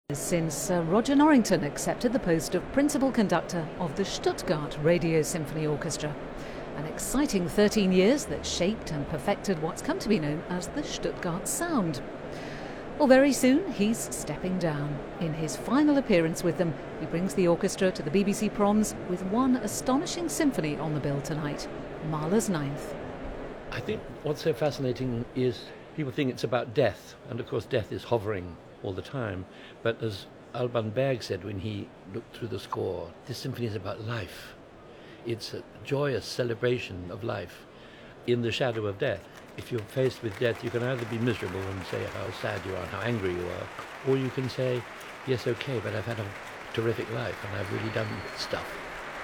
Since Roger Norrington accepted the post of principal conductor of the Stuttgart Radio Symphony Orchestra. An exciting 13 years that shaped and perfected what's come to be known as the Stuttgart sound. Well, very soon he's stepping down. In his final appearance with them, he brings the orchestra to the BBC Proms with one astonishing symphony on the bill tonight, Mahler's Ninth. I think what's so fascinating is people think it's about death, and of course death is hovering all the time. But as Alban Berg said when he looked through the score, this symphony is about life. It's a joyous celebration of life in the shadow of death. If you're faced with death, you can either be miserable and say how sad you are and how angry you are, or you can say, yes, okay, but I've had a terrific life and I've really done stuff.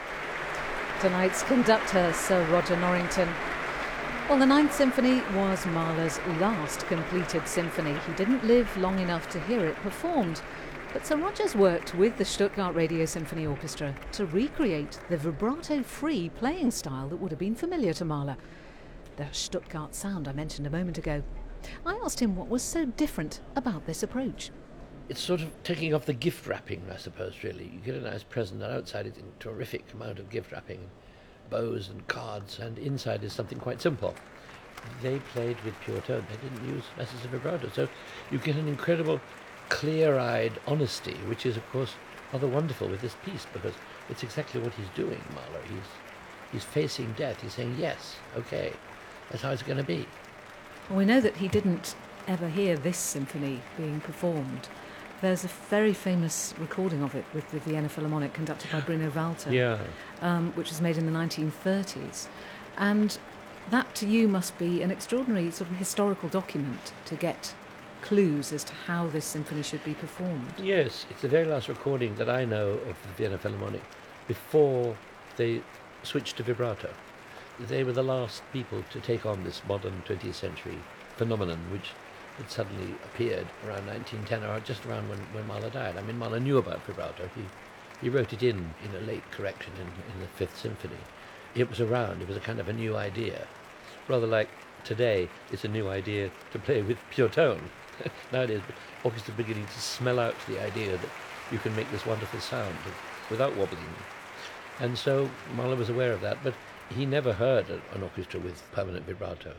Tonight's conductor, Sir Roger Norrington. Well, the Ninth Symphony was Mahler's last completed symphony. He didn't live long enough to hear it performed. But Sir Roger's worked with the Stuttgart Radio Symphony Orchestra to recreate the vibrato-free playing style that would have been familiar to Mahler. The Stuttgart sound I mentioned a moment ago. I asked him what was so different about this approach. It's sort of taking off the gift wrapping, I suppose, really. You get a nice present, and outside it's a terrific amount of gift wrapping, bows and cards, and inside is something quite simple. They played with pure tone. They didn't use masses of vibrato. So you get an incredible clear-eyed honesty, which is, of course, rather wonderful with this piece, because it's exactly what he's doing, Mahler. He's facing death. He's saying, yes, okay, that's how it's going to be. Well, we know that he didn't ever hear this symphony being performed. There's a very famous recording of it with the Vienna Philharmonic conducted by Bruno Walter, which was made in the 1930s. And that to you must be an extraordinary sort of historical document to get clues as to how this symphony should be performed. Yes, it's the very last recording that I know of the Vienna Philharmonic before they switched to vibrato. They were the last people to take on this modern 20th century phenomenon, which had suddenly appeared around 1910, or just around when Mahler died. I mean, Mahler knew about vibrato. He wrote it in a late correction in the Fifth Symphony. It was around. It was a kind of a new idea. Rather like today, it's a new idea to play with pure tone. Nowadays, orchestras are beginning to smell out the idea that you can make this wonderful sound without wobbling. And so Mahler was aware of that, but he never heard an orchestra with permanent vibrato.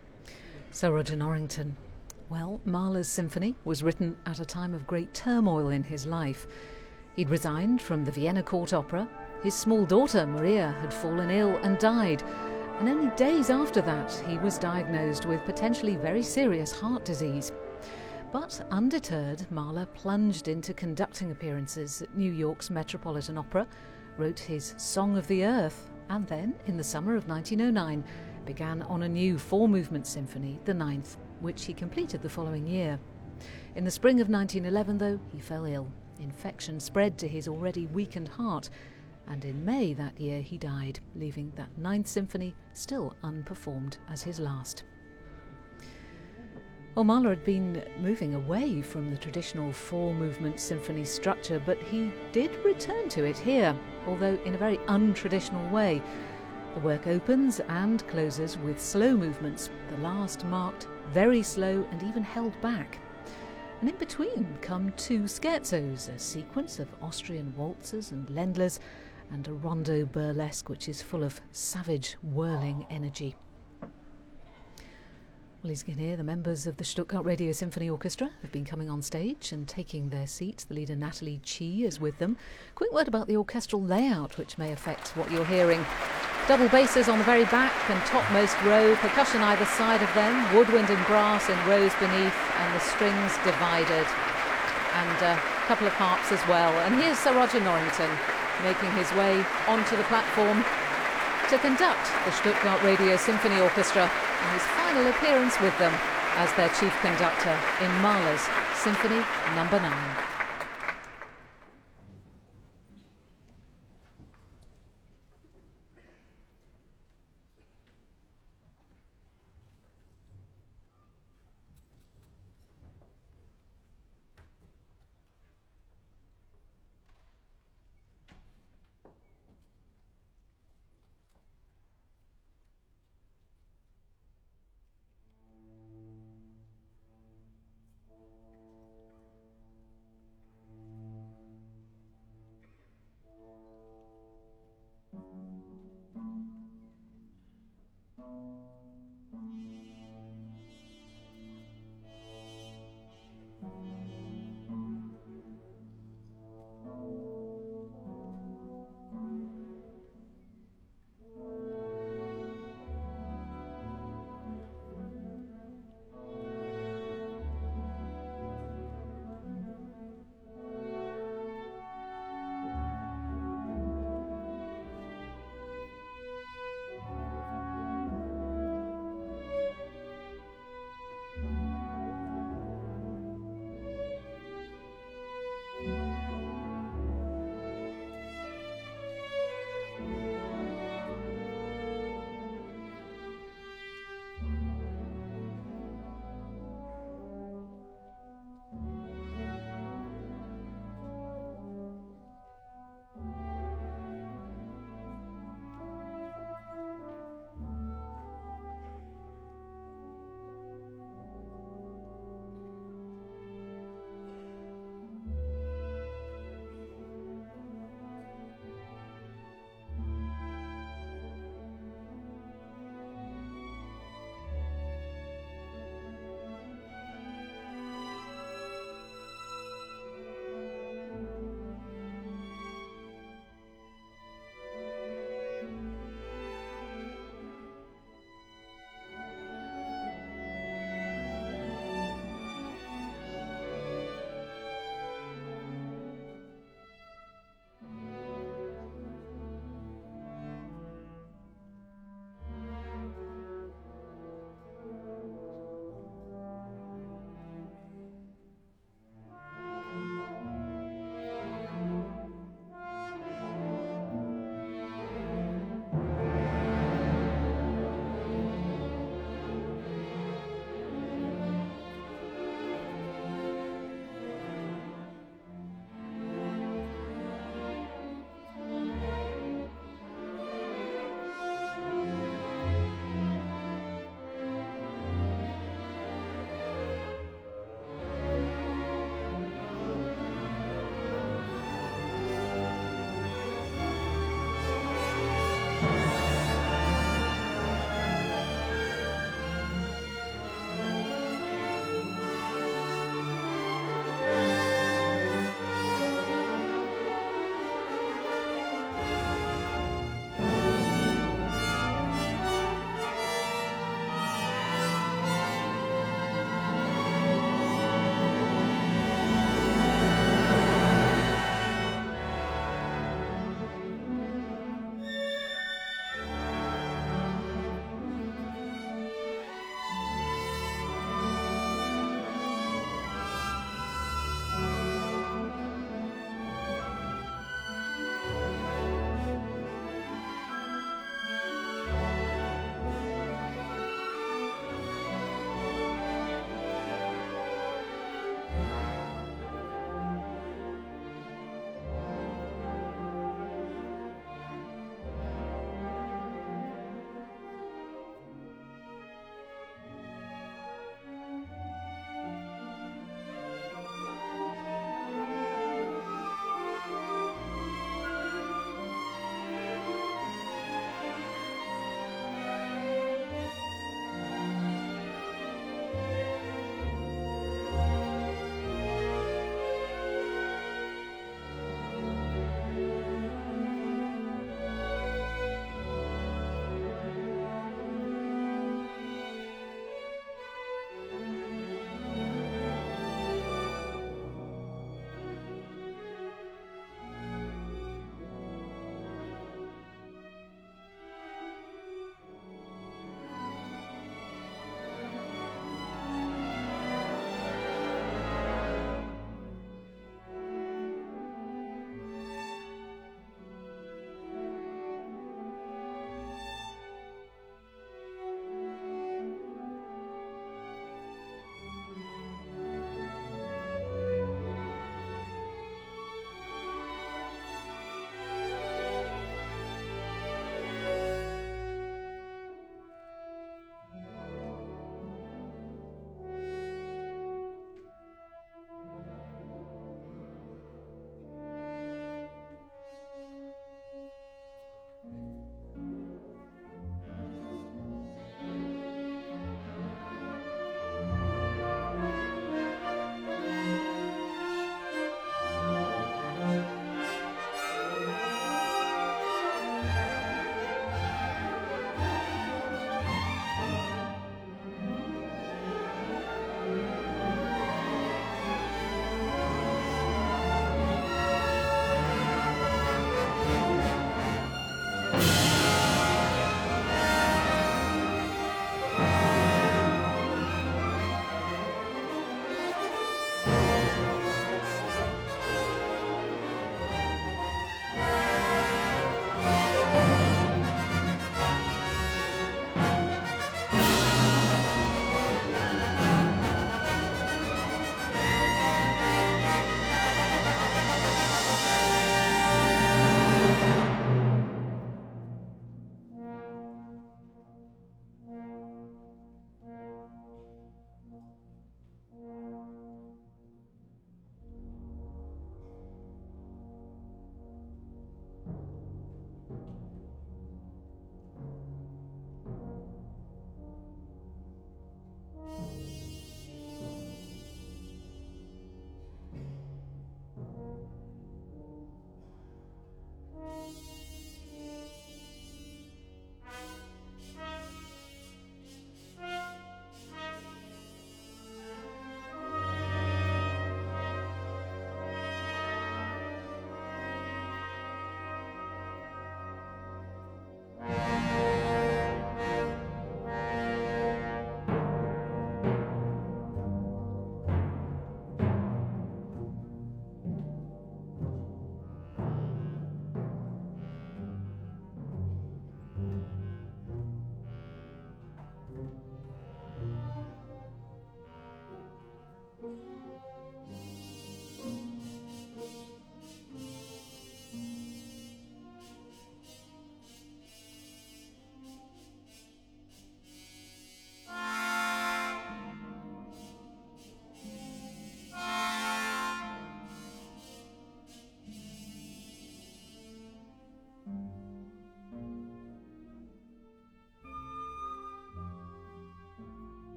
Sir Roger Norrington. Well, Mahler's symphony was written at a time of great turmoil in his life. He'd resigned from the Vienna Court Opera. His small daughter, Maria, had fallen ill and died. And only days after that, he was diagnosed with potentially very serious heart disease. But undeterred, Mahler plunged into conducting appearances at New York's Metropolitan Opera, wrote his Song of the Earth, and then, in the summer of 1909, began on a new four-movement symphony, the Ninth, which he completed the following year. In the spring of 1911, though, he fell ill. Infection spread to his already weakened heart, and in May that year he died, leaving that Ninth Symphony still unperformed as his last. Well, Mahler had been moving away from the traditional four-movement symphony structure, but he did return to it here, although in a very untraditional way. The work opens and closes with slow movements, the last marked very slow and even held back. And in between come two scherzos, a sequence of Austrian waltzes and Ländlers, and a rondo burlesque which is full of savage, whirling energy. Well, as you can hear, the members of the Stuttgart Radio Symphony Orchestra have been coming on stage and taking their seats. The leader, Natalie Chi, is with them. Quick word about the orchestral layout, which may affect what you're hearing. Double basses on the very back and topmost row, percussion either side of them, woodwind and brass in rows beneath, and the strings divided. And a couple of harps as well. And here's Sir Roger Norrington making his way onto the platform to conduct the Stuttgart Radio Symphony Orchestra in his final appearance with them as their chief conductor in Mahler's Symphony No. 9.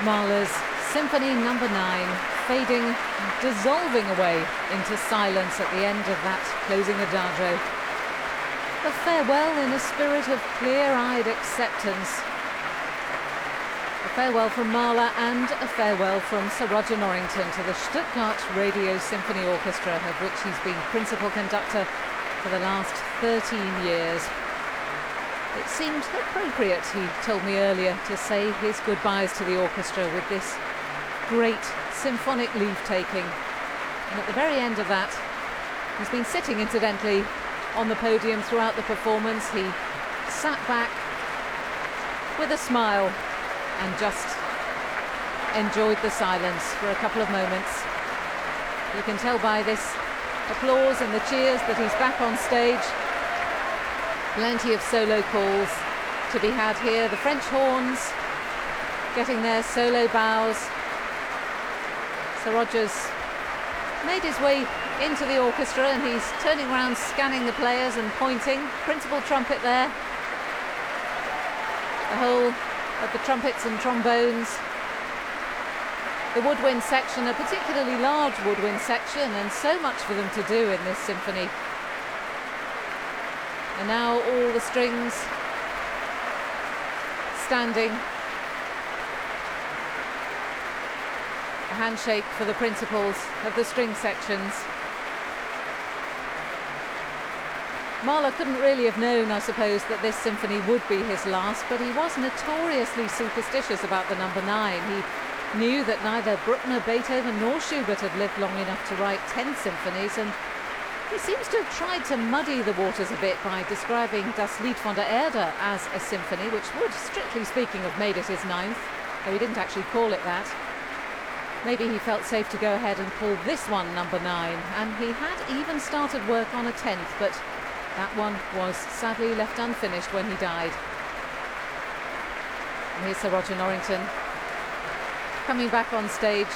Mahler's Symphony No. 9 fading, dissolving away into silence at the end of that closing adagio. A farewell in a spirit of clear-eyed acceptance. A farewell from Mahler and a farewell from Sir Roger Norrington to the Stuttgart Radio Symphony Orchestra, of which he's been principal conductor for the last 13 years. It seemed appropriate, he told me earlier, to say his goodbyes to the orchestra with this great symphonic leave-taking. And at the very end of that, he's been sitting, incidentally, on the podium throughout the performance. He sat back with a smile and just enjoyed the silence for a couple of moments. You can tell by this applause and the cheers that he's back on stage. Plenty of solo calls to be had here. The French horns getting their solo bows. Sir Roger's made his way into the orchestra and he's turning around, scanning the players and pointing. Principal trumpet there. The whole of the trumpets and trombones. The woodwind section, a particularly large woodwind section, and so much for them to do in this symphony. And now all the strings standing. A handshake for the principals of the string sections. Mahler couldn't really have known, I suppose, that this symphony would be his last, but he was notoriously superstitious about the number 9. He knew that neither Bruckner, Beethoven nor Schubert had lived long enough to write 10 symphonies, and he seems to have tried to muddy the waters a bit by describing Das Lied von der Erde as a symphony, which would, strictly speaking, have made it his 9th, though he didn't actually call it that. Maybe he felt safe to go ahead and call this one number 9, and he had even started work on a 10th, but that one was sadly left unfinished when he died. And here's Sir Roger Norrington coming back on stage.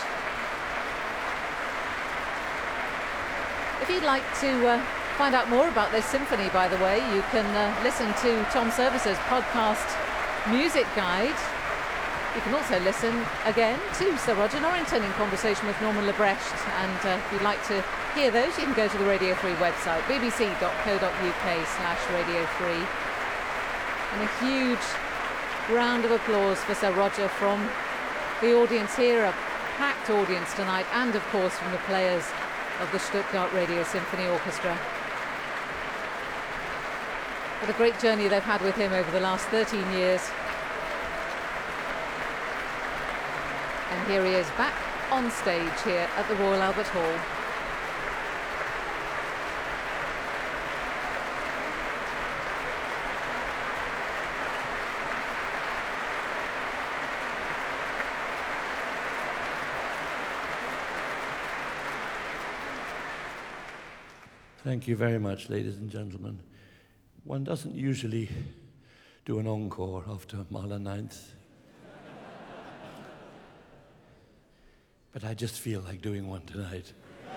If you'd like to find out more about this symphony, by the way, you can listen to Tom Service's podcast Music Guide. You can also listen again to Sir Roger Norrington in conversation with Norman Lebrecht, and if you'd like to hear those, you can go to the Radio 3 website, bbc.co.uk/Radio 3. And a huge round of applause for Sir Roger from the audience here, a packed audience tonight, and of course from the players of the Stuttgart Radio Symphony Orchestra. What a great journey they've had with him over the last 13 years. And here he is back on stage here at the Royal Albert Hall. Thank you very much, ladies and gentlemen. One doesn't usually do an encore after Mahler 9th. But I just feel like doing one tonight.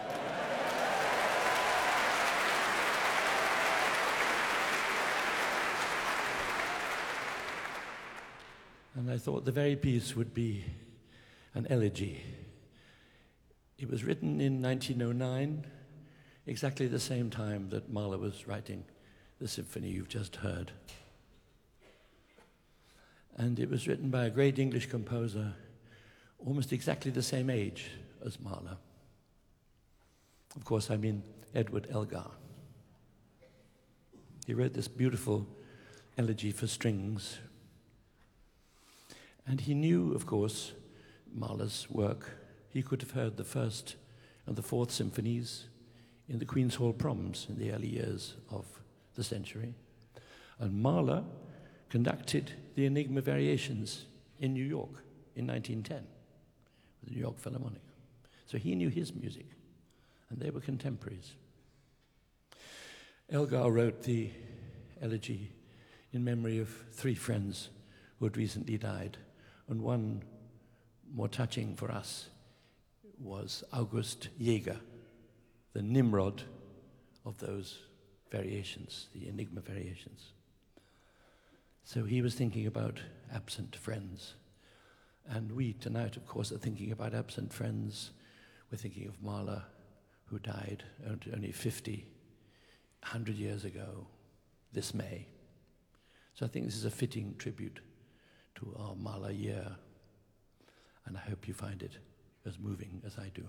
And I thought the very piece would be an elegy. It was written in 1909, exactly the same time that Mahler was writing the symphony you've just heard. And it was written by a great English composer, almost exactly the same age as Mahler. Of course, I mean Edward Elgar. He wrote this beautiful elegy for strings. And he knew, of course, Mahler's work. He could have heard the first and the fourth symphonies in the Queen's Hall Proms in the early years of the century. And Mahler conducted the Enigma Variations in New York in 1910 with the New York Philharmonic. So he knew his music, and they were contemporaries. Elgar wrote the elegy in memory of three friends who had recently died, and one more touching for us was August Jäger, the Nimrod of those variations, the Enigma Variations. So he was thinking about absent friends. And we tonight, of course, are thinking about absent friends. We're thinking of Mahler, who died only 100 years ago, this May. So I think this is a fitting tribute to our Mahler year, and I hope you find it as moving as I do.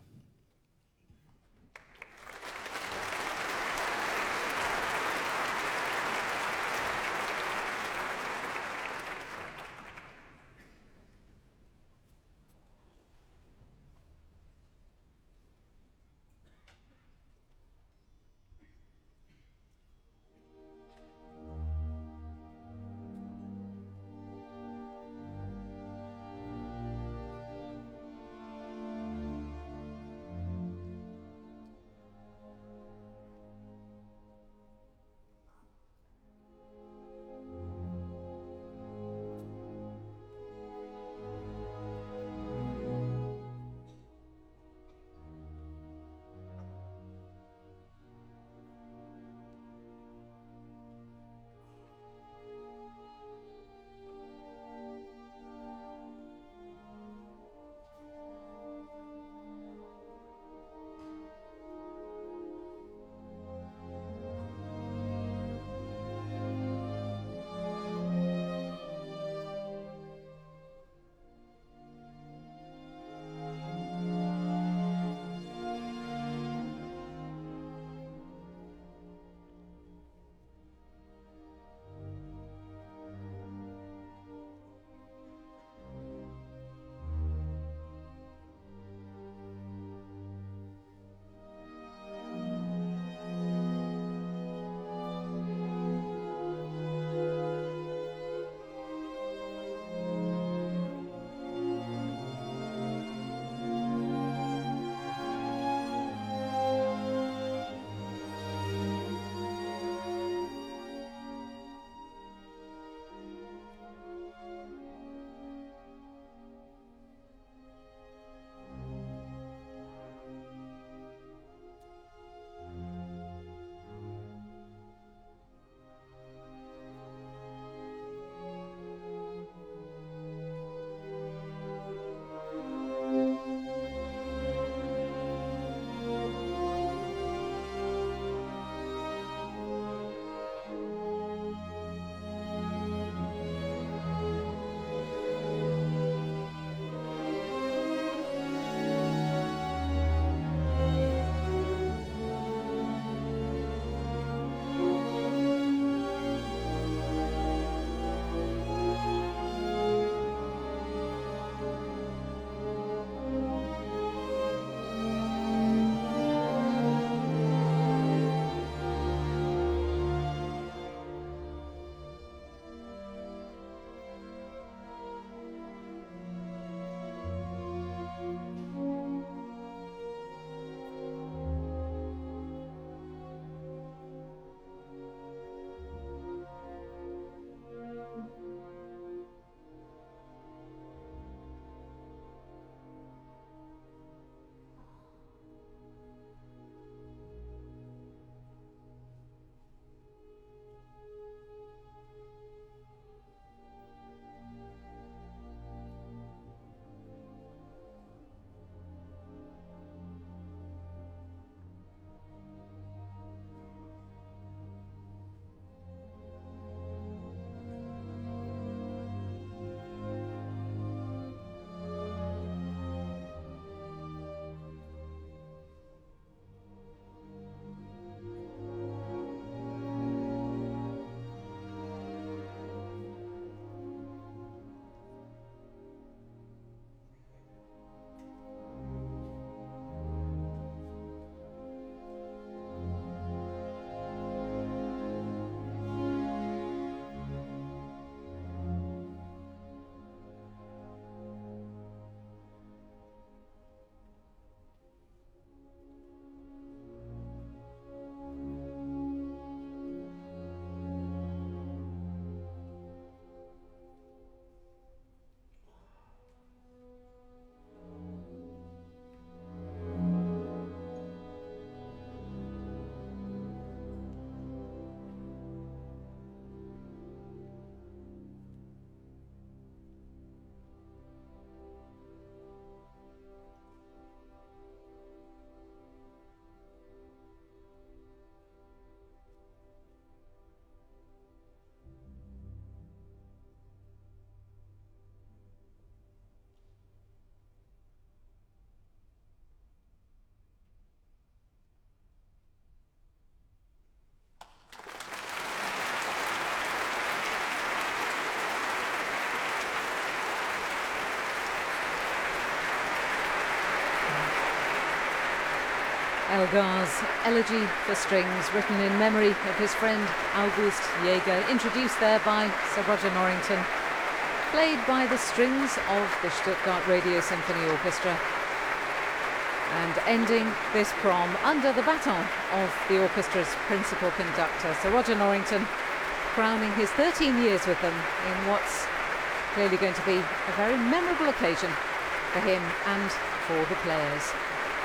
Elgar's Elegy for Strings, written in memory of his friend August Jaeger, introduced there by Sir Roger Norrington, played by the strings of the Stuttgart Radio Symphony Orchestra, and ending this prom under the baton of the orchestra's principal conductor, Sir Roger Norrington, crowning his 13 years with them in what's clearly going to be a very memorable occasion for him and for the players.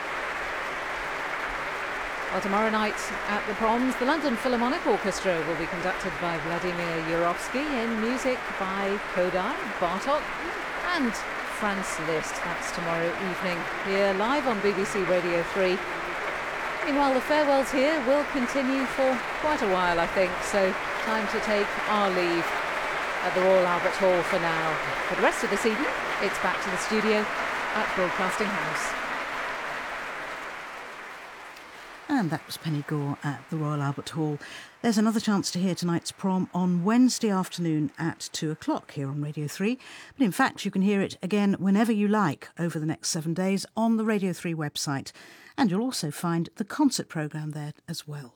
Well, tomorrow night at the Proms, the London Philharmonic Orchestra will be conducted by Vladimir Yurovsky in music by Kodály, Bartók and Franz Liszt. That's tomorrow evening here live on BBC Radio 3. Meanwhile, the farewells here will continue for quite a while, I think, so time to take our leave at the Royal Albert Hall for now. For the rest of this evening, it's back to the studio at Broadcasting House. And that was Penny Gore at the Royal Albert Hall. There's another chance to hear tonight's prom on Wednesday afternoon at 2 o'clock here on Radio 3. But in fact, you can hear it again whenever you like over the next 7 days on the Radio 3 website. And you'll also find the concert programme there as well.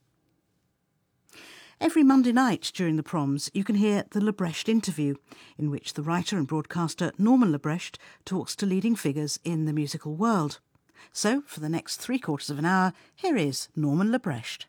Every Monday night during the proms, you can hear the Lebrecht interview, in which the writer and broadcaster Norman Lebrecht talks to leading figures in the musical world. So, for the next 3/4 of an hour, here is Norman Lebrecht.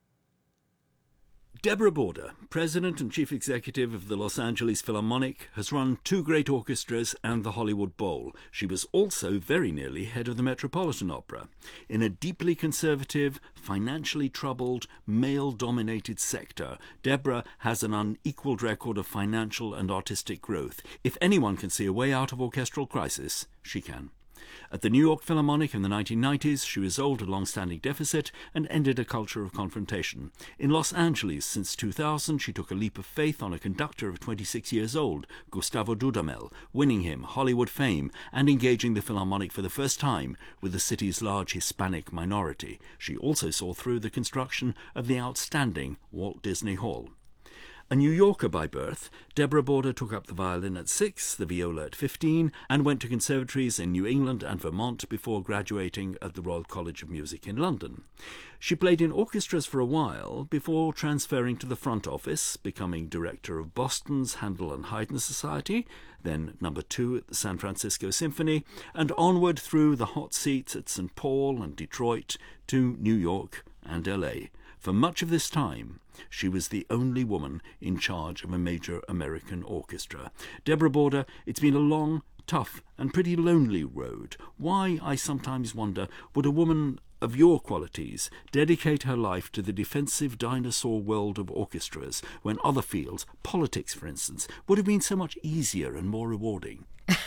Deborah Border, President and Chief Executive of the Los Angeles Philharmonic, has run 2 great orchestras and the Hollywood Bowl. She was also very nearly head of the Metropolitan Opera. In a deeply conservative, financially troubled, male-dominated sector, Deborah has an unequalled record of financial and artistic growth. If anyone can see a way out of orchestral crisis, she can. At the New York Philharmonic in the 1990s, she resolved a long-standing deficit and ended a culture of confrontation. In Los Angeles since 2000, she took a leap of faith on a conductor of 26 years old, Gustavo Dudamel, winning him Hollywood fame and engaging the Philharmonic for the first time with the city's large Hispanic minority. She also saw through the construction of the outstanding Walt Disney Hall. A New Yorker by birth, Deborah Border took up the violin at 6, the viola at 15, and went to conservatories in New England and Vermont before graduating at the Royal College of Music in London. She played in orchestras for a while before transferring to the front office, becoming director of Boston's Handel and Haydn Society, then number 2 at the San Francisco Symphony, and onward through the hot seats at St. Paul and Detroit to New York and LA. For much of this time, she was the only woman in charge of a major American orchestra. Deborah Border, it's been a long, tough, and pretty lonely road. Why, I sometimes wonder, would a woman of your qualities dedicate her life to the defensive dinosaur world of orchestras when other fields, politics for instance, would have been so much easier and more rewarding?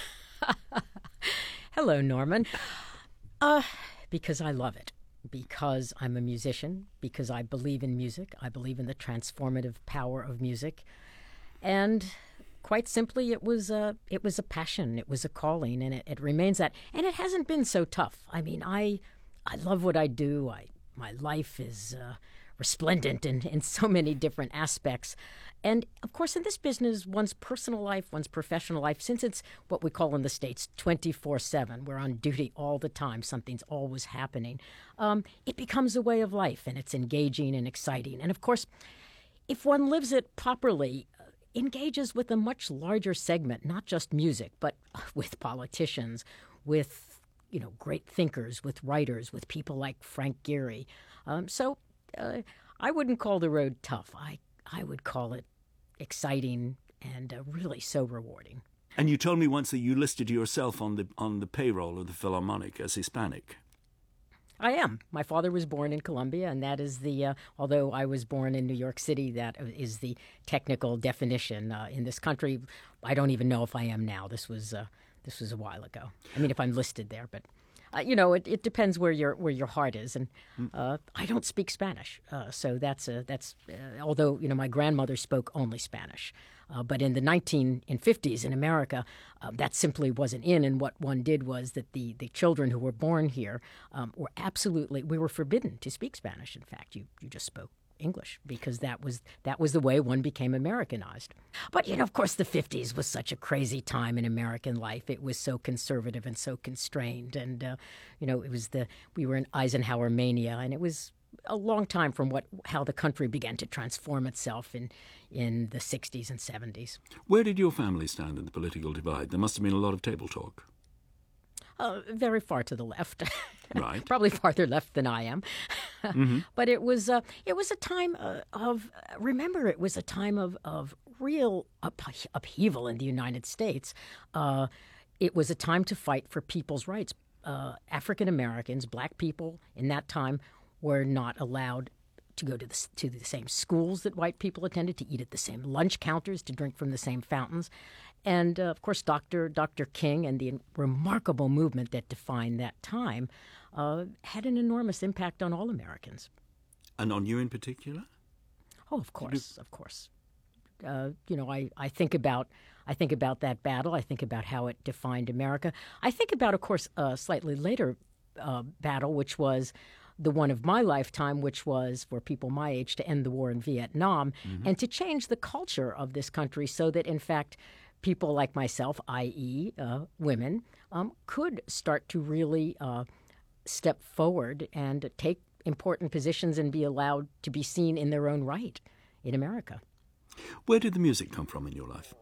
Hello, Norman. Because I love it. Because I'm a musician, because I believe in music, I believe in the transformative power of music, and quite simply, it was a passion, it was a calling, and it remains that, and it hasn't been so tough. I mean, I love what I do. My life is resplendent in so many different aspects. And, of course, in this business, one's personal life, one's professional life, since it's what we call in the States 24/7, we're on duty all the time, something's always happening, it becomes a way of life, and it's engaging and exciting. And, of course, if one lives it properly, engages with a much larger segment, not just music, but with politicians, with great thinkers, with writers, with people like Frank Gehry. So I wouldn't call the road tough. I would call it exciting and really so rewarding. And you told me once that you listed yourself on the payroll of the Philharmonic as Hispanic. I am. My father was born in Colombia, and that is although I was born in New York City, that is the technical definition. In this country, I don't even know if I am now. This was a while ago. I mean, if I'm listed there, but it depends where your heart is, and I don't speak Spanish, so that's although my grandmother spoke only Spanish, but in the 1950s in America, that simply wasn't in, and what one did was that the children who were born here we were forbidden to speak Spanish. In fact, you just spoke English, because that was the way one became Americanized. But, of course, the 50s was such a crazy time in American life. It was so conservative and so constrained. And, we were in Eisenhower mania, and it was a long time from how the country began to transform itself in the 60s and 70s. Where did your family stand in the political divide? There must have been a lot of table talk. Very far to the left. Right. Probably farther left than I am. Mm-hmm. But it was a time remember, it was a time of real upheaval in the United States. It was a time to fight for people's rights. African Americans, black people in that time, were not allowed to go to the same schools that white people attended, to eat at the same lunch counters, to drink from the same fountains. And, of course, Dr. King and the remarkable movement that defined that time had an enormous impact on all Americans. And on you in particular? Oh, of course, of course. I think about that battle. I think about how it defined America. I think about, of course, a slightly later battle, which was the one of my lifetime, which was for people my age to end the war in Vietnam and to change the culture of this country so that, in fact, people like myself, i.e. Women, could start to really step forward and take important positions and be allowed to be seen in their own right in America. Where did the music come from in your life?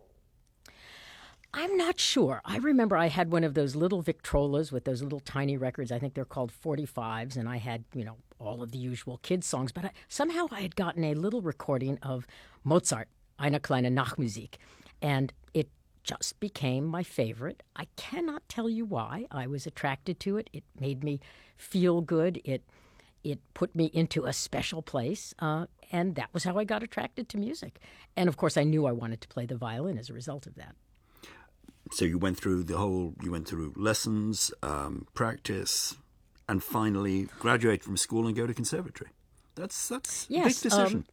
I'm not sure. I remember I had one of those little Victrolas with those little tiny records. I think they're called 45s, and I had, all of the usual kids' songs. But somehow I had gotten a little recording of Mozart, Eine kleine Nachmusik, and it just became my favorite. I cannot tell you why. I was attracted to it. It made me feel good. It put me into a special place, and that was how I got attracted to music. And, of course, I knew I wanted to play the violin as a result of that. So you went through lessons, practice, and finally graduate from school and go to conservatory. That's a big decision.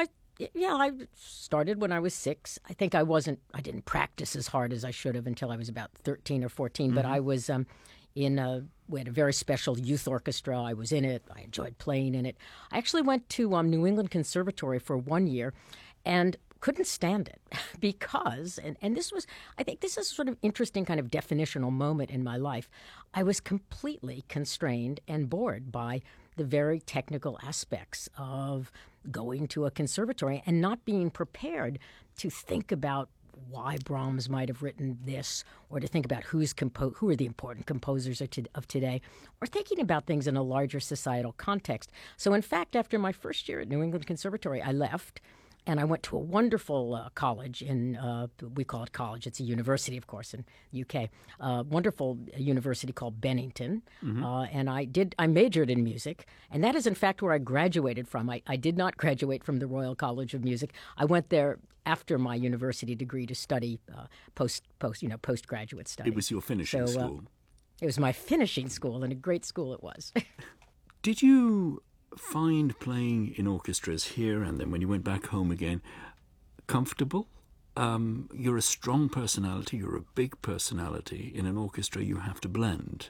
I started when I was 6. I think I didn't practice as hard as I should have until I was about 13 or 14, but I was we had a very special youth orchestra. I was in it. I enjoyed playing in it. I actually went to New England Conservatory for 1 year and couldn't stand it because, and this was, I think this is sort of interesting kind of definitional moment in my life. I was completely constrained and bored by the very technical aspects of going to a conservatory and not being prepared to think about why Brahms might have written this, or to think about who are the important composers of today, or thinking about things in a larger societal context. So, in fact, after my first year at New England Conservatory, I left. And I went to a wonderful college we call it college. It's a university, of course, in the UK. Wonderful university called Bennington. And I majored in music. And that is, in fact, where I graduated from. I did not graduate from the Royal College of Music. I went there after my university degree to study postgraduate study. It was your finishing school. It was my finishing school, and a great school it was. Did you find playing in orchestras here and then when you went back home again comfortable? You're a strong personality, you're a big personality. In an orchestra you have to blend.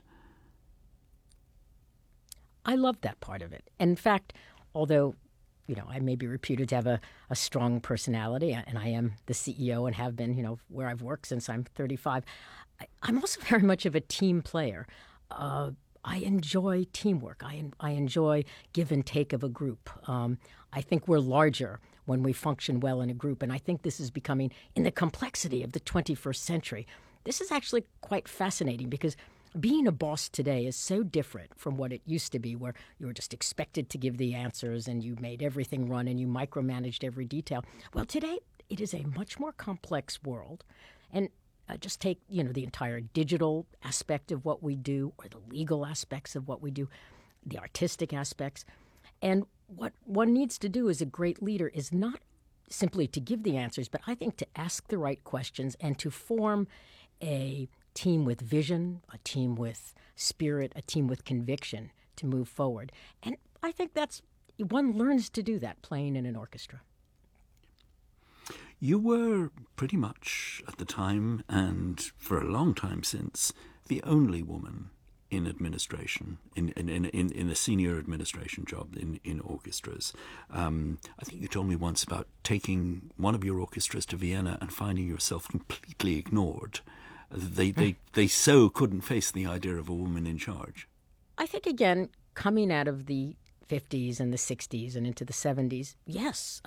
I loved that part of it. In fact, although I may be reputed to have a strong personality, and I am the CEO and have been, where I've worked since I'm 35, I'm also very much of a team player. I enjoy teamwork. I enjoy give and take of a group. I think we're larger when we function well in a group, and I think this is becoming, in the complexity of the 21st century, this is actually quite fascinating because being a boss today is so different from what it used to be, where you were just expected to give the answers and you made everything run and you micromanaged every detail. Well, today it is a much more complex world, and just take, the entire digital aspect of what we do, or the legal aspects of what we do, the artistic aspects. And what one needs to do as a great leader is not simply to give the answers, but I think to ask the right questions and to form a team with vision, a team with spirit, a team with conviction to move forward. And I think one learns to do that playing in an orchestra. You were pretty much, at the time and for a long time since, the only woman in administration, in a senior administration job in orchestras. I think you told me once about taking one of your orchestras to Vienna and finding yourself completely ignored. They so couldn't face the idea of a woman in charge. I think, again, coming out of the 50s and the 60s and into the 70s, yes,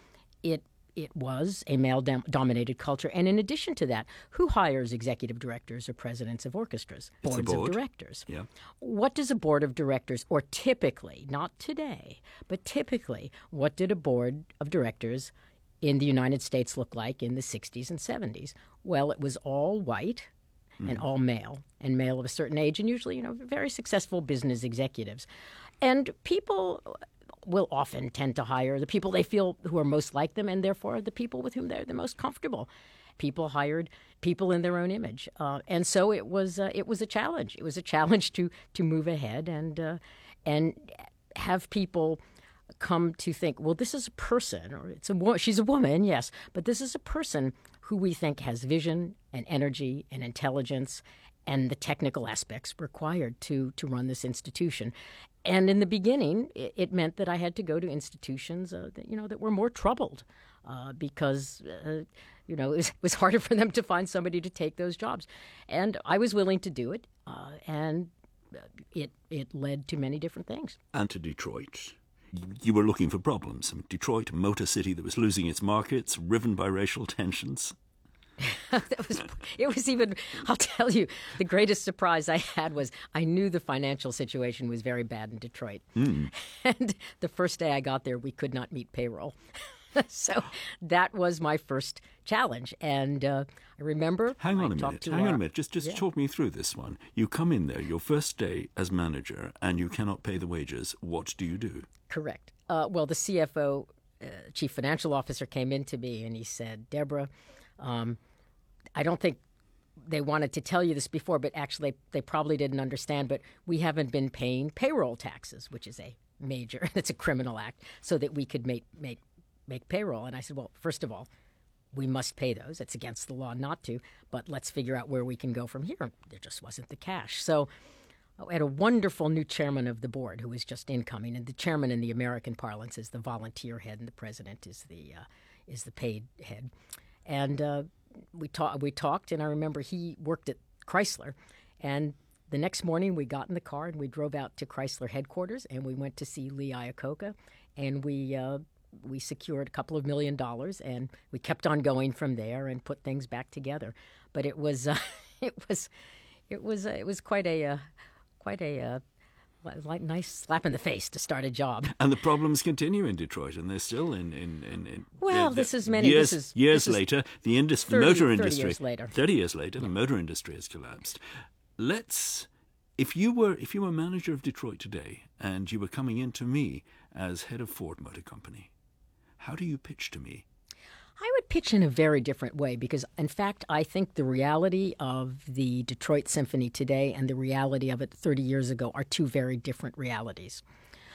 it was a male-dominated culture. And in addition to that, who hires executive directors or presidents of orchestras? Boards of directors. Yeah. What does a board of directors, or typically, not today, but typically, what did a board of directors in the United States look like in the 60s and 70s? Well, it was all white and all male, and male of a certain age, and usually, very successful business executives. And people will often tend to hire the people they feel who are most like them, and therefore the people with whom they're the most comfortable. People hired people in their own image, and so it was a challenge. It was a challenge to move ahead and have people come to think, well, this is a person, or she's a woman, yes, but this is a person who we think has vision and energy and intelligence and the technical aspects required to run this institution. And in the beginning, it meant that I had to go to institutions that were more troubled because it was harder for them to find somebody to take those jobs. And I was willing to do it, and it led to many different things. And to Detroit. You were looking for problems. Detroit, a motor city that was losing its markets, riven by racial tensions. It was even, I'll tell you, the greatest surprise I had was I knew the financial situation was very bad in Detroit. And the first day I got there, we could not meet payroll. So that was my first challenge. And I remember... Hang on a minute. Just talk me through this one. You come in there, your first day as manager, and you cannot pay the wages. What do you do? Correct. Well, the CFO, Chief Financial Officer, came in to me and he said, Deborah, I don't think they wanted to tell you this before, but actually they probably didn't understand, but we haven't been paying payroll taxes, which is it's a criminal act, so that we could make payroll. And I said, well, first of all, we must pay those. It's against the law not to, but let's figure out where we can go from here. There just wasn't the cash. So I had a wonderful new chairman of the board who was just incoming, and the chairman in the American parlance is the volunteer head, and the president is the paid head. And we talked, and I remember he worked at Chrysler, and the next morning we got in the car and we drove out to Chrysler headquarters, and we went to see Lee Iacocca, and we secured $2 million, and we kept on going from there and put things back together. But it was quite a nice slap in the face to start a job. And the problems continue in Detroit, and they're still in well, this is many years later. The motor industry 30 years later, the motor industry has collapsed. If you were manager of Detroit today, and you were coming in to me as head of Ford Motor Company, how do you pitch to me? I would pitch in a very different way because, in fact, I think the reality of the Detroit Symphony today and the reality of it 30 years ago are two very different realities.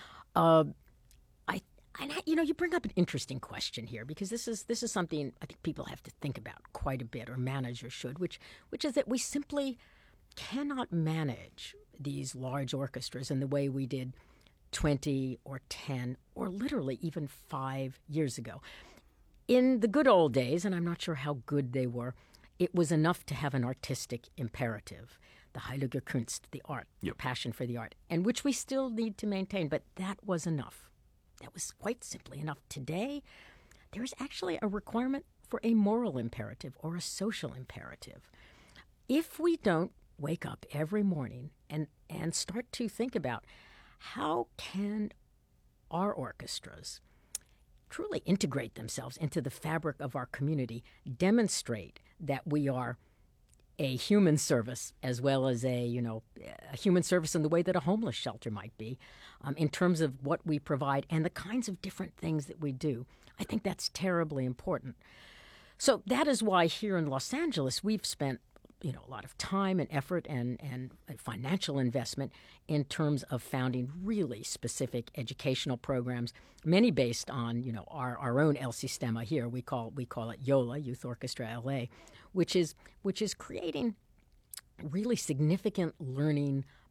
You bring up an interesting question here because this is something I think people have to think about quite a bit, or managers should, which is that we simply cannot manage these large orchestras in the way we did 20 or 10 or literally even 5 years ago. In the good old days, and I'm not sure how good they were, it was enough to have an artistic imperative, the Heilige Kunst, the art, the passion for the art, and which we still need to maintain, but that was enough. That was quite simply enough. Today, there is actually a requirement for a moral imperative or a social imperative. If we don't wake up every morning and start to think about how can our orchestras truly integrate themselves into the fabric of our community, demonstrate that we are a human service as well as a human service in the way that a homeless shelter might be, in terms of what we provide and the kinds of different things that we do. I think that's terribly important. So that is why here in Los Angeles we've spent a lot of time and effort and financial investment in terms of founding really specific educational programs, many based on our own El Sistema here. We call it YOLA, Youth Orchestra LA, which is creating really significant learning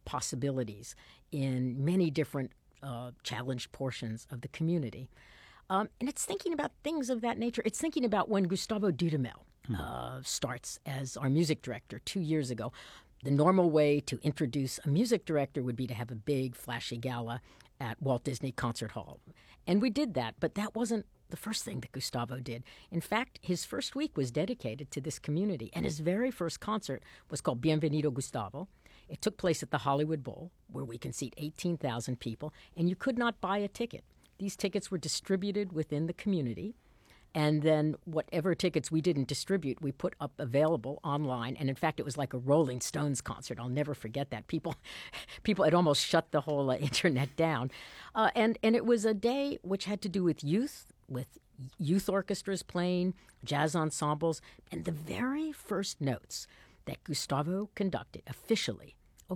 possibilities in many different challenged portions of the community. And it's thinking about things of that nature. It's thinking about when Gustavo Dudamel starts as our music director 2 years ago. The normal way to introduce a music director would be to have a big, flashy gala at Walt Disney Concert Hall. And we did that, but that wasn't the first thing that Gustavo did. In fact, his first week was dedicated to this community, and his very first concert was called Bienvenido Gustavo. It took place at the Hollywood Bowl, where we can seat 18,000 people, and you could not buy a ticket. These tickets were distributed within the community, and then whatever tickets we didn't distribute, we put up available online. And in fact, it was like a Rolling Stones concert. I'll never forget that. People had almost shut the whole internet down. And it was a day which had to do with youth orchestras playing, jazz ensembles. And the very first notes that Gustavo conducted officially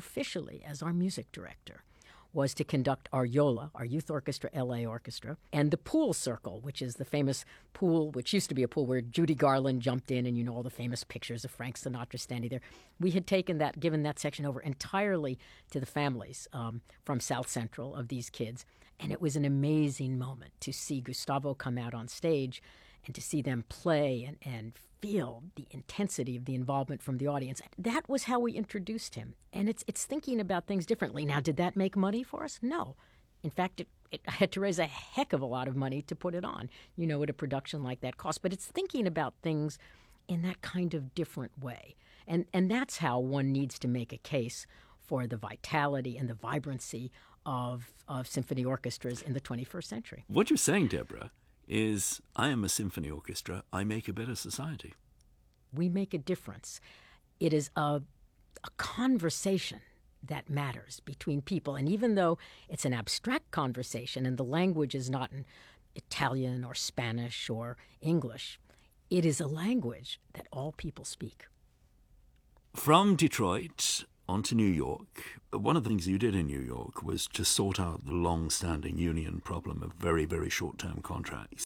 as our music director was to conduct our YOLA, our Youth Orchestra LA Orchestra, and the Pool Circle, which is the famous pool, which used to be a pool where Judy Garland jumped in, and you know all the famous pictures of Frank Sinatra standing there. We had given that section over entirely to the families from South Central of these kids, and it was an amazing moment to see Gustavo come out on stage and to see them play and feel the intensity of the involvement from the audience. That was how we introduced him. And it's thinking about things differently. Now, did that make money for us? No. In fact, it had to raise a heck of a lot of money to put it on. You know what a production like that costs. But it's thinking about things in that kind of different way. And that's how one needs to make a case for the vitality and the vibrancy of symphony orchestras in the 21st century. What you're saying, Deborah, is I am a symphony orchestra. I make a better society. We make a difference. It is a conversation that matters between people. And even though it's an abstract conversation and the language is not in Italian or Spanish or English, it is a language that all people speak. From Detroit on to New York, one of the things you did in New York was to sort out the long-standing union problem of very, very short-term contracts.